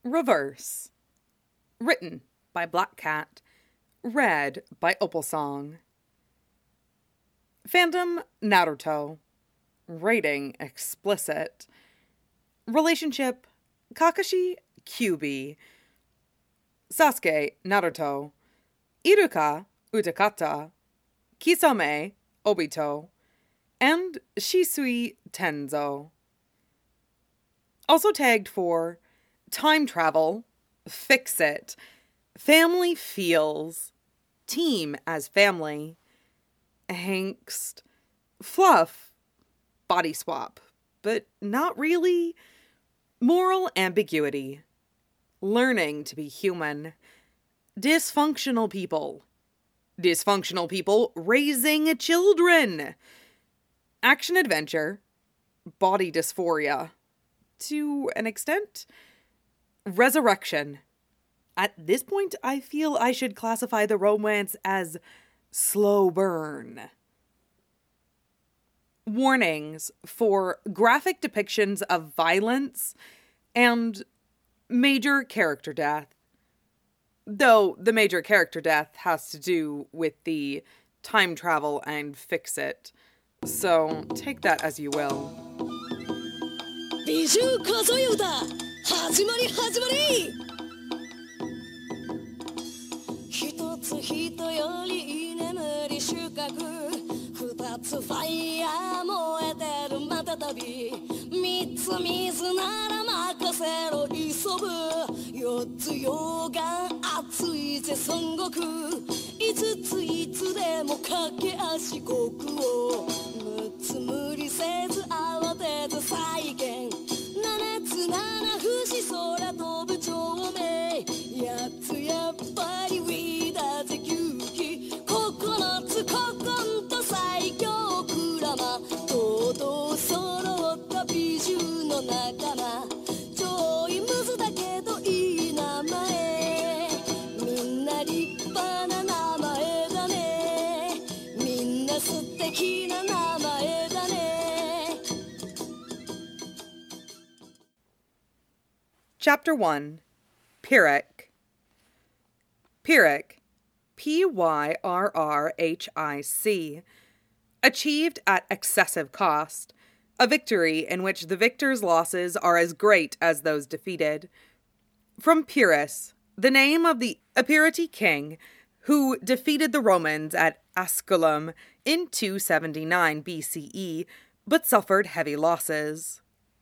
Reverse. Written by Black Cat. Read by Opal Song. Fandom Naruto. Rating explicit. Relationship Kakashi Kyuubi. Sasuke Naruto. Iruka Utakata. Kisame Obito. And Shisui Tenzo. Also tagged for time travel, fix it, family feels, team as family, angst, fluff, body swap, but not really, moral ambiguity, learning to be human, dysfunctional people raising children, action adventure, body dysphoria, to an extent, resurrection. At this point, I feel I should classify the romance as slow burn. Warnings for graphic depictions of violence and major character death. Though the major character death has to do with the time travel and fix it. So take that as you will. 美獣数え歌始まり一つ人より居眠り収穫二つファイヤー燃えてるまたたび三つ水なら任せろ急ぐ四つ溶岩熱いぜ孫悟空五ついつでも駆け足極を六つ無理せず慌てず再現七つ七不思空飛ぶ長命八つやっぱりウィーだぜ牛気九つ古今と最強クラマとうとう揃った美獣の仲間ちょいムズだけどいい名前みんな立派な名前だねみんな素敵な名前だね Chapter 1. Pyrrhic. Pyrrhic, Pyrrhic, achieved at excessive cost, a victory in which the victor's losses are as great as those defeated. From Pyrrhus, the name of the Epiroti king who defeated the Romans at Asculum in 279 BCE, but suffered heavy losses.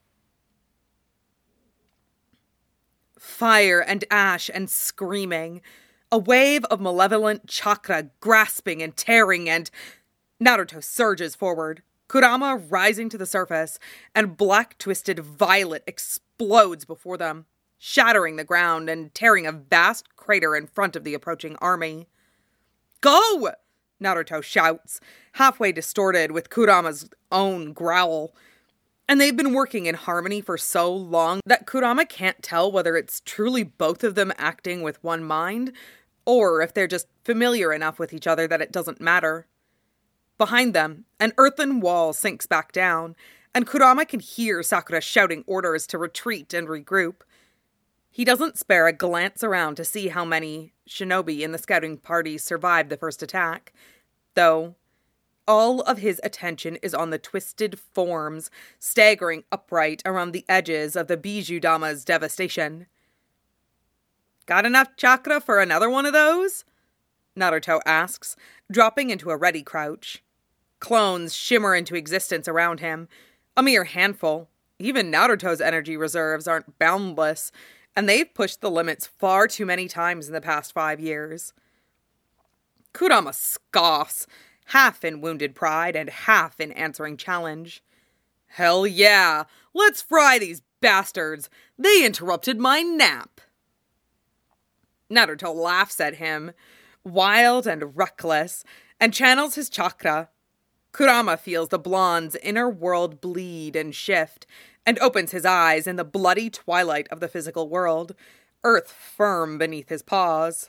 Fire and ash and screaming, a wave of malevolent chakra grasping and tearing, and Naruto surges forward, Kurama rising to the surface, and black twisted violet explodes before them, shattering the ground and tearing a vast crater in front of the approaching army. Go! Naruto shouts, halfway distorted with Kurama's own growl. And they've been working in harmony for so long that Kurama can't tell whether it's truly both of them acting with one mind, or if they're just familiar enough with each other that it doesn't matter. Behind them, an earthen wall sinks back down, and Kurama can hear Sakura shouting orders to retreat and regroup. He doesn't spare a glance around to see how many shinobi in the scouting party survived the first attack, though all of his attention is on the twisted forms staggering upright around the edges of the Bijudama's devastation. Got enough chakra for another one of those? Naruto asks, dropping into a ready crouch. Clones shimmer into existence around him, a mere handful. Even Naruto's energy reserves aren't boundless, and they've pushed the limits far too many times in the past 5 years. Kurama scoffs, half in wounded pride and half in answering challenge. Hell yeah, let's fry these bastards. They interrupted my nap. Naruto laughs at him, wild and reckless, and channels his chakra. Kurama feels the blonde's inner world bleed and shift, and opens his eyes in the bloody twilight of the physical world, earth firm beneath his paws.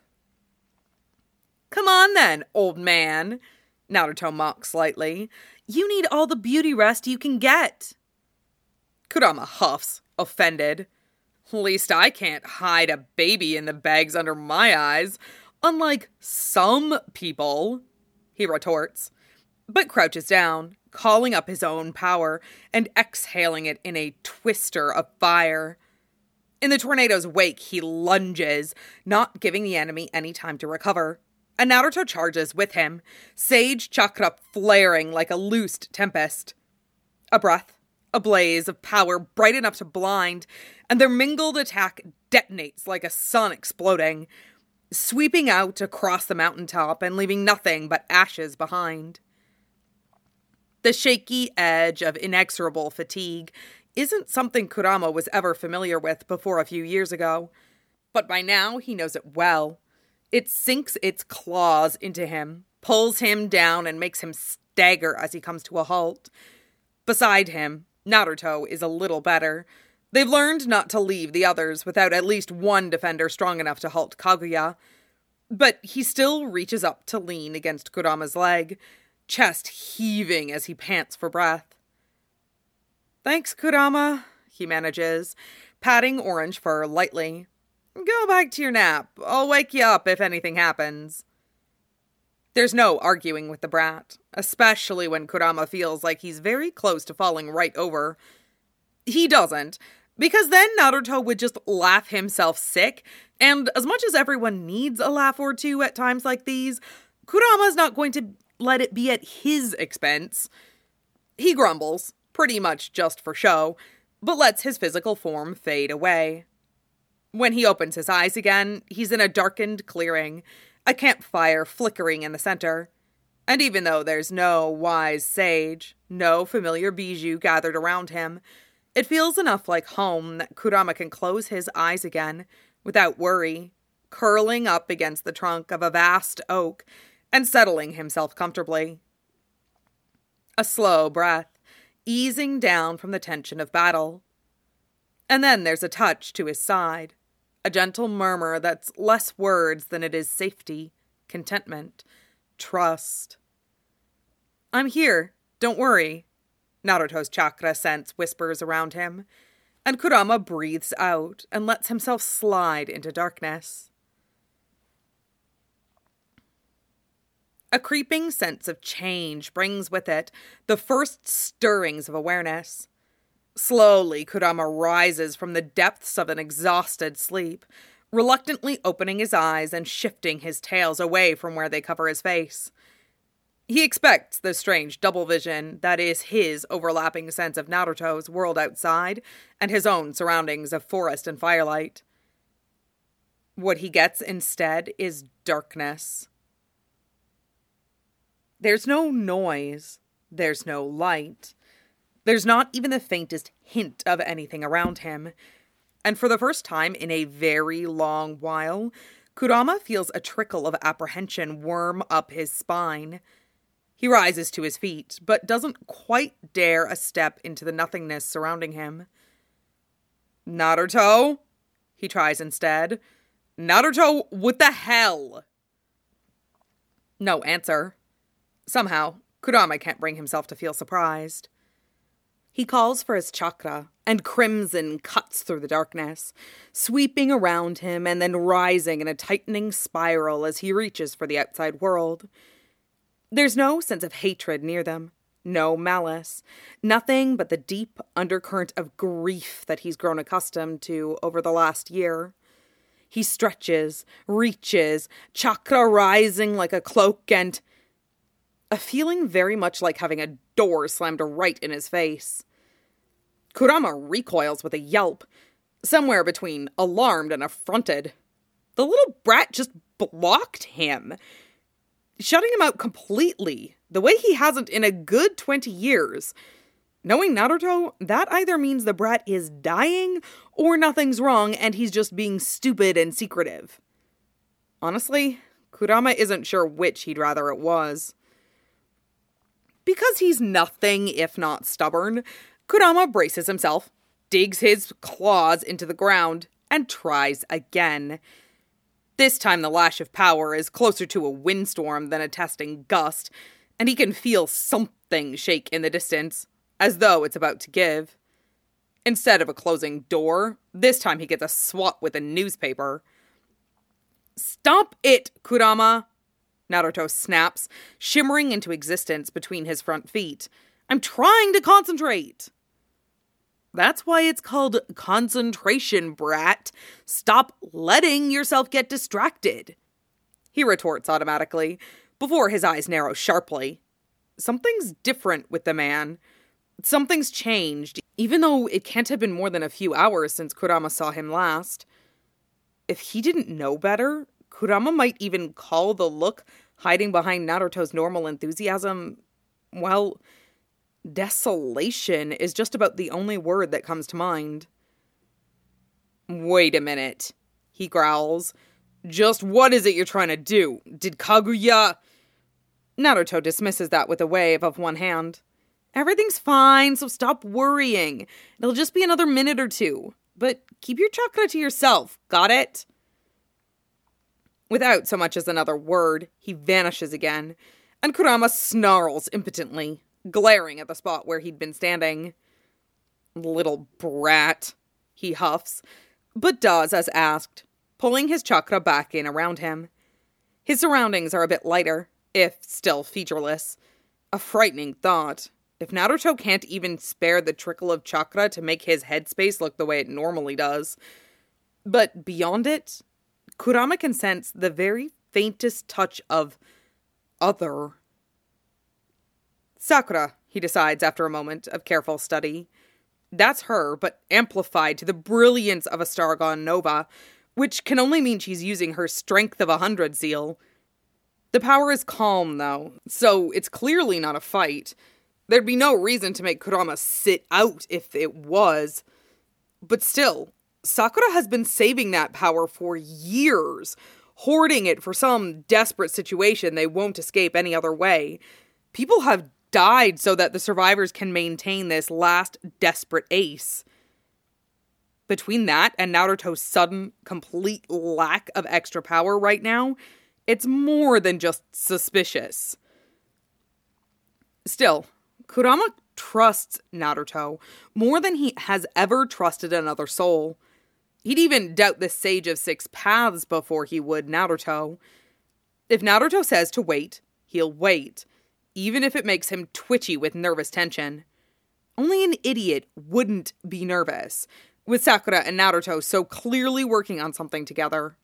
Come on then, old man, Naruto mocks slightly. You need all the beauty rest you can get. Kurama huffs, offended. Least I can't hide a baby in the bags under my eyes, unlike some people, he retorts, but crouches down, calling up his own power and exhaling it in a twister of fire. In the tornado's wake, he lunges, not giving the enemy any time to recover. And Naruto charges with him, Sage Chakra flaring like a loosed tempest. A breath, a blaze of power bright enough to blind, and their mingled attack detonates like a sun exploding, sweeping out across the mountaintop and leaving nothing but ashes behind. The shaky edge of inexorable fatigue isn't something Kurama was ever familiar with before a few years ago, but by now he knows it well. It sinks its claws into him, pulls him down, and makes him stagger as he comes to a halt. Beside him, Naruto is a little better. They've learned not to leave the others without at least one defender strong enough to halt Kaguya, but he still reaches up to lean against Kurama's leg, chest heaving as he pants for breath. "Thanks, Kurama," he manages, patting orange fur lightly. "Go back to your nap. I'll wake you up if anything happens." There's no arguing with the brat, especially when Kurama feels like he's very close to falling right over. He doesn't, because then Naruto would just laugh himself sick, and as much as everyone needs a laugh or two at times like these, Kurama's not going to let it be at his expense. He grumbles, pretty much just for show, but lets his physical form fade away. When he opens his eyes again, he's in a darkened clearing, a campfire flickering in the center. And even though there's no wise sage, no familiar bijou gathered around him, it feels enough like home that Kurama can close his eyes again, without worry, curling up against the trunk of a vast oak and settling himself comfortably. A slow breath, easing down from the tension of battle. And then there's a touch to his side, a gentle murmur that's less words than it is safety, contentment, trust. "I'm here, don't worry," Naruto's chakra sense whispers around him, and Kurama breathes out and lets himself slide into darkness. A creeping sense of change brings with it the first stirrings of awareness. Slowly, Kurama rises from the depths of an exhausted sleep, reluctantly opening his eyes and shifting his tails away from where they cover his face. He expects the strange double vision that is his overlapping sense of Naruto's world outside and his own surroundings of forest and firelight. What he gets instead is darkness. There's no noise. There's no light. There's not even the faintest hint of anything around him. And for the first time in a very long while, Kurama feels a trickle of apprehension worm up his spine. He rises to his feet, but doesn't quite dare a step into the nothingness surrounding him. "Naruto?" he tries instead. "Naruto, what the hell?" No answer. Somehow, Kurama can't bring himself to feel surprised. He calls for his chakra, and crimson cuts through the darkness, sweeping around him and then rising in a tightening spiral as he reaches for the outside world. There's no sense of hatred near them, no malice, nothing but the deep undercurrent of grief that he's grown accustomed to over the last year. He stretches, reaches, chakra rising like a cloak, and a feeling very much like having a door slammed right in his face. Kurama recoils with a yelp, somewhere between alarmed and affronted. The little brat just blocked him, shutting him out completely, the way he hasn't in a good 20 years. Knowing Naruto, that either means the brat is dying or nothing's wrong and he's just being stupid and secretive. Honestly, Kurama isn't sure which he'd rather it was. Because he's nothing if not stubborn, Kurama braces himself, digs his claws into the ground, and tries again. This time the lash of power is closer to a windstorm than a testing gust, and he can feel something shake in the distance, as though it's about to give. Instead of a closing door, this time he gets a swat with a newspaper. "Stop it, Kurama!" Naruto snaps, shimmering into existence between his front feet. "I'm trying to concentrate!" "That's why it's called concentration, brat. Stop letting yourself get distracted," he retorts automatically, before his eyes narrow sharply. Something's different with the man. Something's changed, even though it can't have been more than a few hours since Kurama saw him last. If he didn't know better, Kurama might even call the look hiding behind Naruto's normal enthusiasm, well, desolation is just about the only word that comes to mind. "Wait a minute," he growls. "Just what is it you're trying to do? Did Kaguya—" Naruto dismisses that with a wave of one hand. "Everything's fine, so stop worrying. It'll just be another minute or two. But keep your chakra to yourself, got it?" Without so much as another word, he vanishes again, and Kurama snarls impotently, glaring at the spot where he'd been standing. "Little brat," he huffs, but does as asked, pulling his chakra back in around him. His surroundings are a bit lighter, if still featureless. A frightening thought. If Naruto can't even spare the trickle of chakra to make his headspace look the way it normally does. But beyond it, Kurama can sense the very faintest touch of other. Sakura, he decides after a moment of careful study. That's her, but amplified to the brilliance of a star gone nova, which can only mean she's using her strength of 100 zeal. The power is calm, though, so it's clearly not a fight. There'd be no reason to make Kurama sit out if it was. But still, Sakura has been saving that power for years, hoarding it for some desperate situation they won't escape any other way. People have died so that the survivors can maintain this last desperate ace. Between that and Naruto's sudden, complete lack of extra power right now, it's more than just suspicious. Still, Kurama trusts Naruto more than he has ever trusted another soul. He'd even doubt the Sage of Six Paths before he would Naruto. If Naruto says to wait, he'll wait, even if it makes him twitchy with nervous tension. Only an idiot wouldn't be nervous, with Sakura and Naruto so clearly working on something together.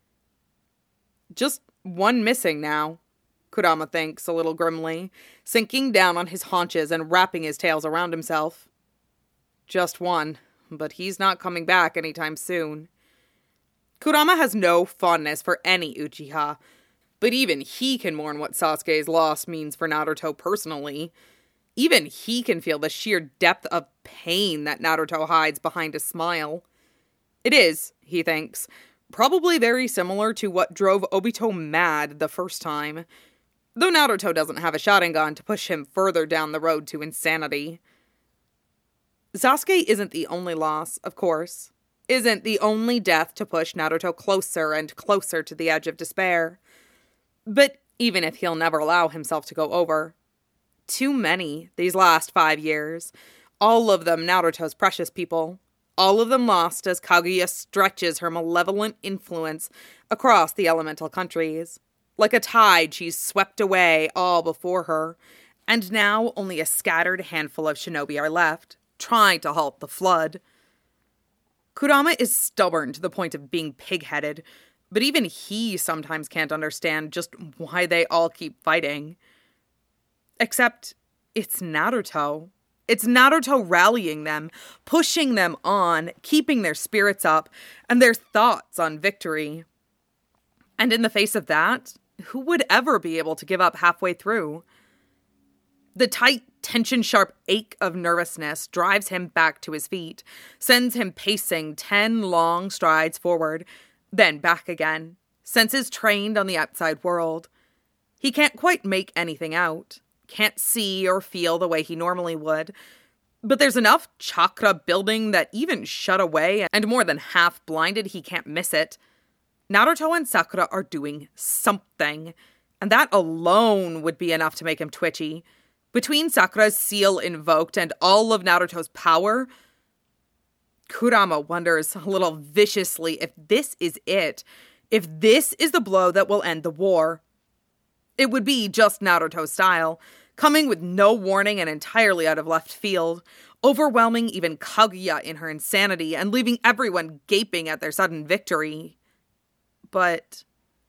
Just one missing now, Kurama thinks a little grimly, sinking down on his haunches and wrapping his tails around himself. Just one, but he's not coming back anytime soon. Kurama has no fondness for any Uchiha, but even he can mourn what Sasuke's loss means for Naruto personally. Even he can feel the sheer depth of pain that Naruto hides behind a smile. It is, he thinks, probably very similar to what drove Obito mad the first time, though Naruto doesn't have a Sharingan to push him further down the road to insanity. Sasuke isn't the only loss, of course, isn't the only death to push Naruto closer and closer to the edge of despair. But even if he'll never allow himself to go over, too many these last 5 years, all of them Naruto's precious people, all of them lost as Kaguya stretches her malevolent influence across the elemental countries. Like a tide, she's swept away all before her, and now only a scattered handful of shinobi are left, trying to halt the flood. Kurama is stubborn to the point of being pig-headed, but even he sometimes can't understand just why they all keep fighting. Except, it's Naruto. It's Naruto rallying them, pushing them on, keeping their spirits up, and their thoughts on victory. And in the face of that, who would ever be able to give up halfway through? The tight, tension-sharp ache of nervousness drives him back to his feet, sends him pacing 10 long strides forward, then back again, senses trained on the outside world. He can't quite make anything out, can't see or feel the way he normally would, but there's enough chakra building that even shut away and more than half blinded he can't miss it. Naruto and Sakura are doing something, and that alone would be enough to make him twitchy. Between Sakura's seal invoked and all of Naruto's power, Kurama wonders a little viciously if this is it, if this is the blow that will end the war. It would be just Naruto style, coming with no warning and entirely out of left field, overwhelming even Kaguya in her insanity and leaving everyone gaping at their sudden victory. But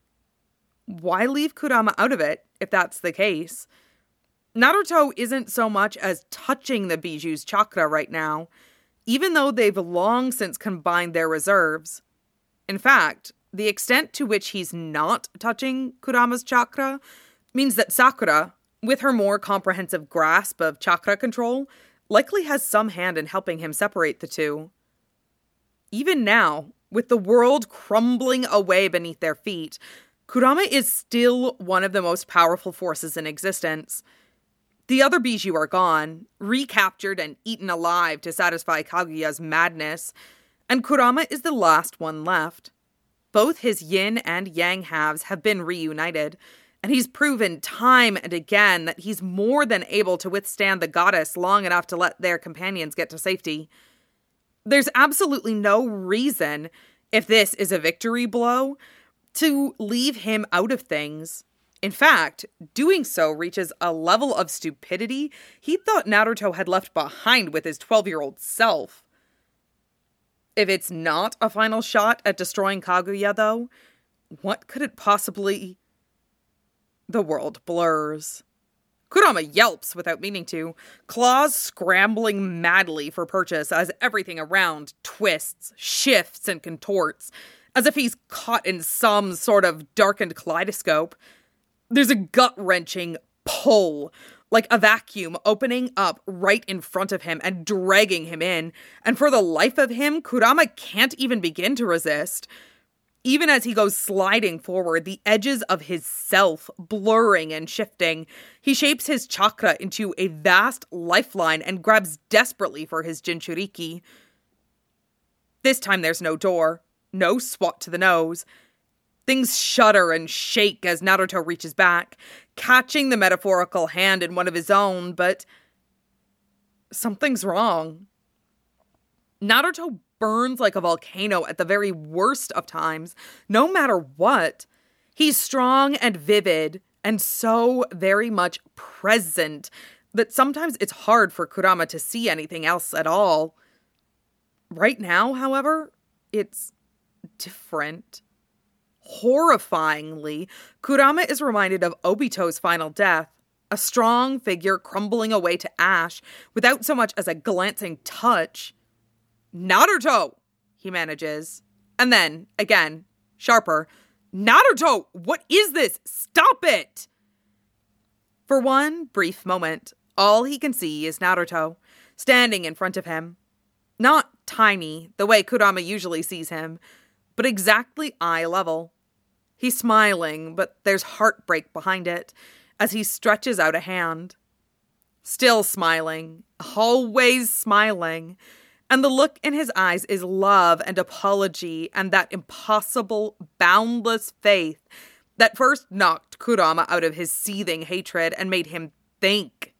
why leave Kurama out of it, if that's the case? Naruto isn't so much as touching the Bijuu's chakra right now, even though they've long since combined their reserves. In fact, the extent to which he's not touching Kurama's chakra means that Sakura, with her more comprehensive grasp of chakra control, likely has some hand in helping him separate the two. Even now, with the world crumbling away beneath their feet, Kurama is still one of the most powerful forces in existence. The other Biju are gone, recaptured and eaten alive to satisfy Kaguya's madness, and Kurama is the last one left. Both his yin and yang halves have been reunited, and he's proven time and again that he's more than able to withstand the goddess long enough to let their companions get to safety. There's absolutely no reason, if this is a victory blow, to leave him out of things. In fact, doing so reaches a level of stupidity he thought Naruto had left behind with his 12-year-old self. If it's not a final shot at destroying Kaguya, though, what could it possibly... The world blurs. Kurama yelps without meaning to, claws scrambling madly for purchase as everything around twists, shifts, and contorts, as if he's caught in some sort of darkened kaleidoscope. There's a gut-wrenching pull, like a vacuum opening up right in front of him and dragging him in, and for the life of him, Kurama can't even begin to resist. Even as he goes sliding forward, the edges of his self blurring and shifting, he shapes his chakra into a vast lifeline and grabs desperately for his Jinchuriki. This time there's no door, no swat to the nose. Things shudder and shake as Naruto reaches back, catching the metaphorical hand in one of his own, but something's wrong. Naruto burns like a volcano at the very worst of times, no matter what. He's strong and vivid, and so very much present that sometimes it's hard for Kurama to see anything else at all. Right now, however, it's different. Horrifyingly, Kurama is reminded of Obito's final death, a strong figure crumbling away to ash without so much as a glancing touch. Naruto, he manages. And then, again, sharper, Naruto, what is this? Stop it! For one brief moment, all he can see is Naruto, standing in front of him. Not tiny, the way Kurama usually sees him, but exactly eye level. He's smiling, but there's heartbreak behind it, as he stretches out a hand. Still smiling, always smiling, and the look in his eyes is love and apology and that impossible, boundless faith that first knocked Kurama out of his seething hatred and made him think.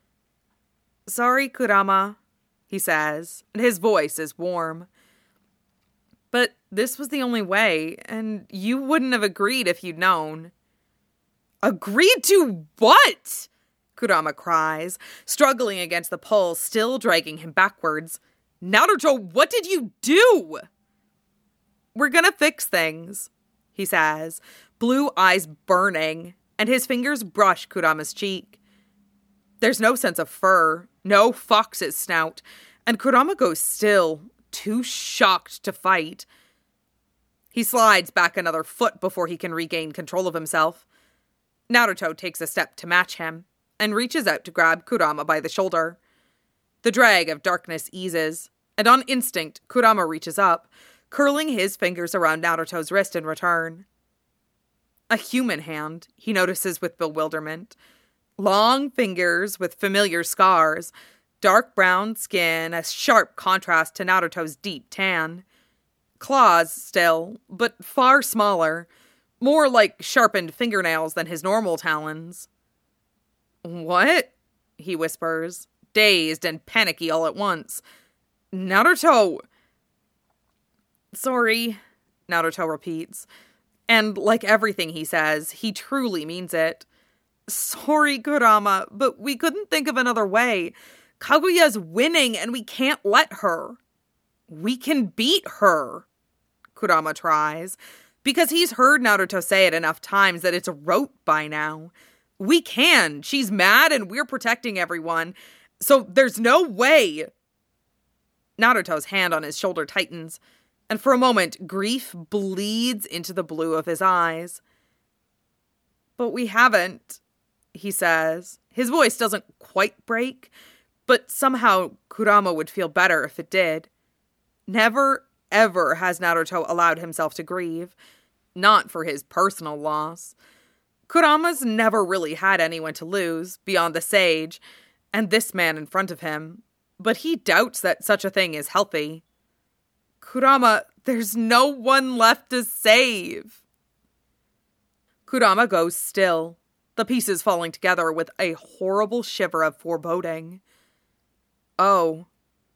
"Sorry, Kurama," he says, and his voice is warm. "But this was the only way, and you wouldn't have agreed if you'd known." "Agreed to what?" Kurama cries, struggling against the pull, still dragging him backwards. "Naruto, what did you do?" "We're gonna fix things," he says, blue eyes burning, and his fingers brush Kurama's cheek. There's no sense of fur, no fox's snout, and Kurama goes still, too shocked to fight. He slides back another foot before he can regain control of himself. Naruto takes a step to match him, and reaches out to grab Kurama by the shoulder. The drag of darkness eases, and on instinct, Kurama reaches up, curling his fingers around Naruto's wrist in return. A human hand, he notices with bewilderment. Long fingers with familiar scars, dark brown skin, a sharp contrast to Naruto's deep tan. Claws still, but far smaller, more like sharpened fingernails than his normal talons. "What?" he whispers, dazed and panicky all at once. "Naruto, Sorry, Naruto repeats. And like everything he says, he truly means it. Sorry, Kurama, but we couldn't think of another way. Kaguya's winning and we can't let her. We can beat her, Kurama tries, because he's heard Naruto say it enough times that it's rote by now. We can. She's mad and we're protecting everyone. So there's no way. Naruto's hand on his shoulder tightens, and for a moment, grief bleeds into the blue of his eyes. But we haven't, he says. His voice doesn't quite break, but somehow Kurama would feel better if it did. Never, ever has Naruto allowed himself to grieve. Not for his personal loss. Kurama's never really had anyone to lose, beyond the sage, and this man in front of him. But he doubts that such a thing is healthy. Kurama, there's no one left to save. Kurama goes still, the pieces falling together with a horrible shiver of foreboding. Oh.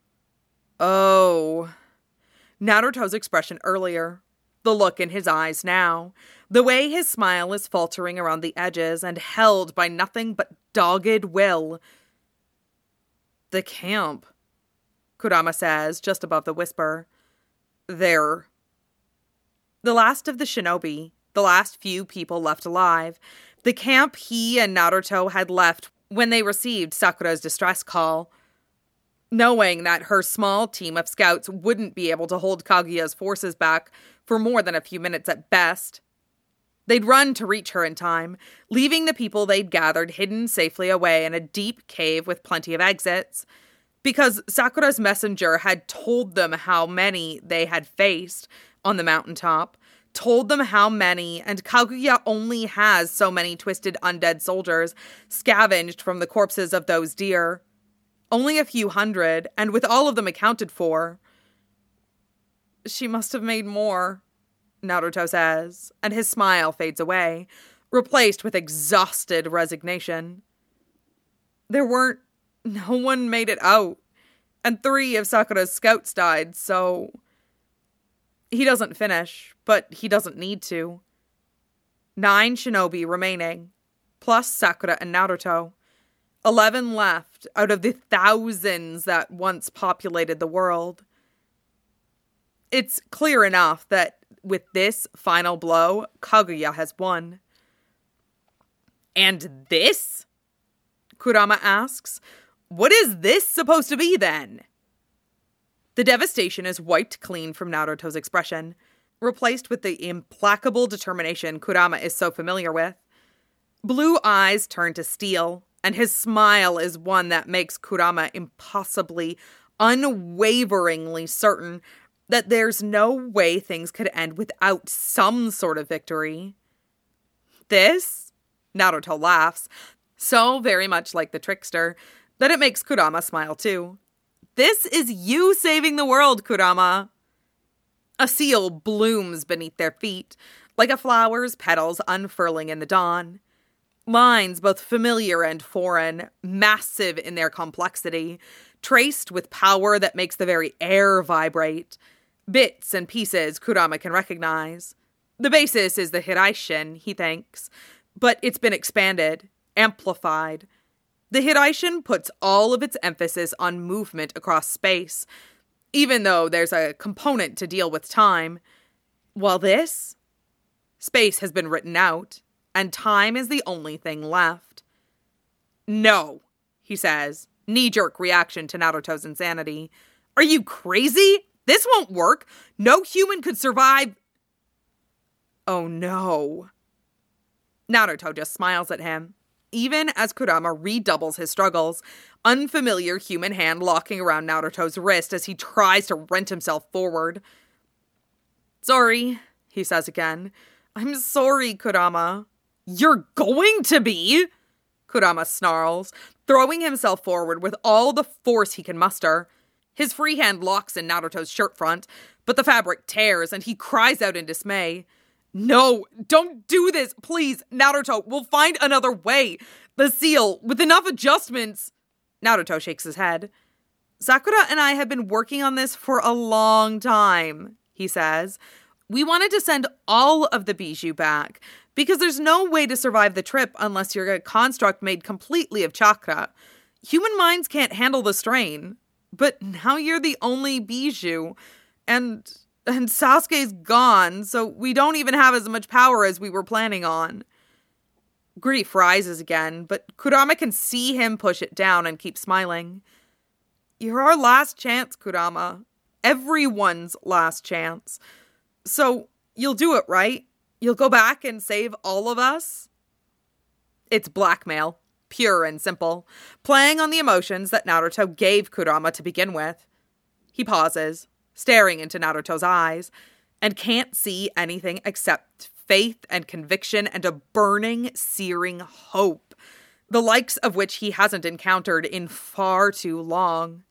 Naruto's expression earlier, the look in his eyes now, the way his smile is faltering around the edges and held by nothing but dogged will. The camp, Kurama says, just above the whisper. There. The last of the shinobi, the last few people left alive, the camp he and Naruto had left when they received Sakura's distress call. Knowing that her small team of scouts wouldn't be able to hold Kaguya's forces back for more than a few minutes at best. They'd run to reach her in time, leaving the people they'd gathered hidden safely away in a deep cave with plenty of exits, because Sakura's messenger had told them how many they had faced on the mountaintop, told them how many, and Kaguya only has so many twisted undead soldiers scavenged from the corpses of those deer. Only a few hundred, and with all of them accounted for. She must have made more, Naruto says, and his smile fades away, replaced with exhausted resignation. No one made it out, and 3 of Sakura's scouts died, so... He doesn't finish, but he doesn't need to. 9 shinobi remaining, plus Sakura and Naruto. 11 left out of the thousands that once populated the world. It's clear enough that with this final blow, Kaguya has won. And this? Kurama asks. What is this supposed to be then? The devastation is wiped clean from Naruto's expression, replaced with the implacable determination Kurama is so familiar with. Blue eyes turn to steel, and his smile is one that makes Kurama impossibly, unwaveringly certain that there's no way things could end without some sort of victory. This? Naruto laughs, so very much like the trickster, that it makes Kurama smile too. This is you saving the world, Kurama. A seal blooms beneath their feet, like a flower's petals unfurling in the dawn. Lines both familiar and foreign, massive in their complexity, traced with power that makes the very air vibrate. Bits and pieces Kurama can recognize. The basis is the Hiraishin, he thinks, but it's been expanded, amplified. The Hiraishin puts all of its emphasis on movement across space, even though there's a component to deal with time. While this? Space has been written out, and time is the only thing left. No, he says, knee-jerk reaction to Naruto's insanity. Are you crazy? This won't work. No human could survive. Oh no. Naruto just smiles at him, even as Kurama redoubles his struggles, unfamiliar human hand locking around Naruto's wrist as he tries to rent himself forward. Sorry, he says again. I'm sorry, Kurama. You're going to be, Kurama snarls, throwing himself forward with all the force he can muster. His free hand locks in Naruto's shirt front, but the fabric tears and he cries out in dismay. No, don't do this, please, Naruto, we'll find another way. The seal, with enough adjustments. Naruto shakes his head. Sakura and I have been working on this for a long time, he says. We wanted to send all of the bijou back because there's no way to survive the trip unless you're a construct made completely of chakra. Human minds can't handle the strain. But now you're the only bijou. And Sasuke's gone, so we don't even have as much power as we were planning on. Grief rises again, but Kurama can see him push it down and keep smiling. You're our last chance, Kurama. Everyone's last chance. So, you'll do it, right? You'll go back and save all of us? It's blackmail, pure and simple, playing on the emotions that Naruto gave Kurama to begin with. He pauses, staring into Naruto's eyes, and can't see anything except faith and conviction and a burning, searing hope, the likes of which he hasn't encountered in far too long.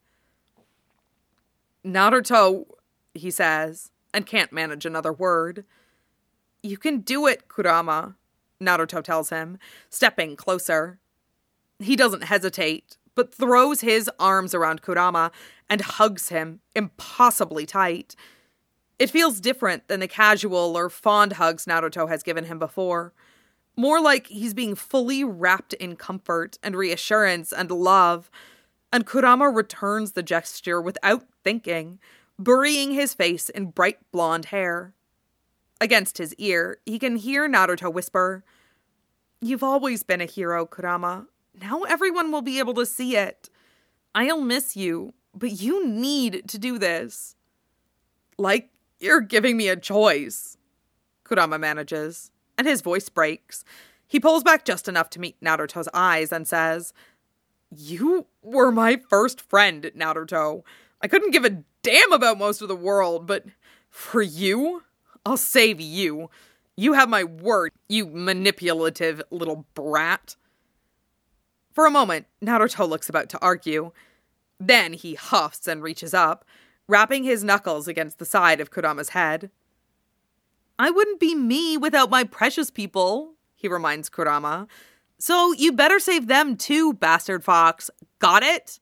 Naruto, he says, and can't manage another word. You can do it, Kurama, Naruto tells him, stepping closer. He doesn't hesitate, but throws his arms around Kurama and hugs him impossibly tight. It feels different than the casual or fond hugs Naruto has given him before. More like he's being fully wrapped in comfort and reassurance and love. And Kurama returns the gesture without thinking, burying his face in bright blonde hair. Against his ear, he can hear Naruto whisper, "You've always been a hero, Kurama. Now everyone will be able to see it. I'll miss you, but you need to do this." Like you're giving me a choice, Kurama manages, and his voice breaks. He pulls back just enough to meet Naruto's eyes and says, "You were my first friend, Naruto. I couldn't give a damn about most of the world, but for you, I'll save you. You have my word, you manipulative little brat." For a moment, Naruto looks about to argue. Then he huffs and reaches up, rapping his knuckles against the side of Kurama's head. "I wouldn't be me without my precious people," he reminds Kurama. "So you better save them too, bastard fox. Got it?"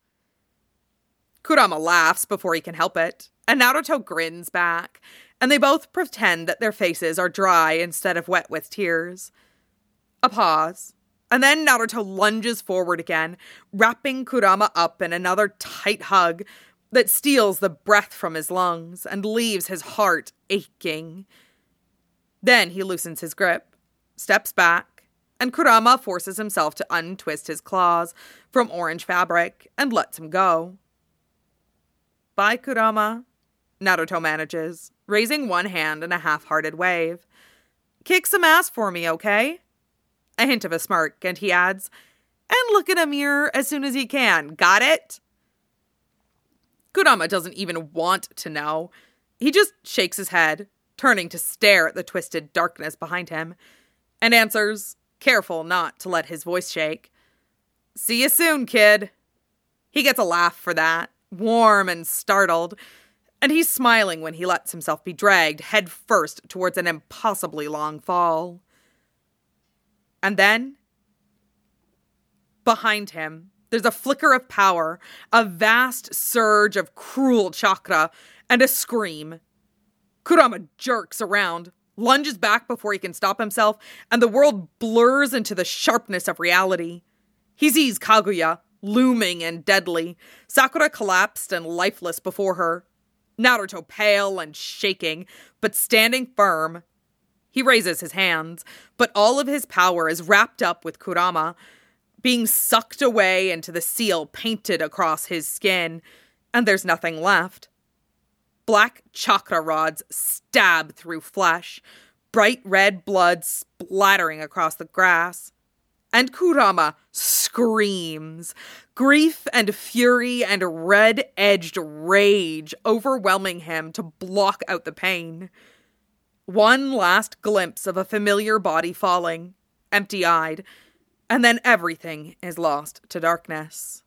Kurama laughs before he can help it, and Naruto grins back, and they both pretend that their faces are dry instead of wet with tears. A pause, and then Naruto lunges forward again, wrapping Kurama up in another tight hug that steals the breath from his lungs and leaves his heart aching. Then he loosens his grip, steps back, and Kurama forces himself to untwist his claws from orange fabric and lets him go. "Bye, Kurama," Naruto manages, raising one hand in a half-hearted wave. "Kick some ass for me, okay?" A hint of a smirk, and he adds, "And look in a mirror as soon as you can. Got it?" Kurama doesn't even want to know. He just shakes his head, turning to stare at the twisted darkness behind him, and answers, careful not to let his voice shake, "See you soon, kid." He gets a laugh for that, warm and startled, and he's smiling when he lets himself be dragged head first towards an impossibly long fall. And then, behind him, there's a flicker of power, a vast surge of cruel chakra, and a scream. Kurama jerks around, lunges back before he can stop himself, and the world blurs into the sharpness of reality. He sees Kaguya, looming and deadly, Sakura collapsed and lifeless before her, Naruto pale and shaking, but standing firm. He raises his hands, but all of his power is wrapped up with Kurama, being sucked away into the seal painted across his skin, and there's nothing left. Black chakra rods stab through flesh, bright red blood splattering across the grass. And Kurama screams, grief and fury and red-edged rage overwhelming him to block out the pain. One last glimpse of a familiar body falling, empty-eyed, and then everything is lost to darkness.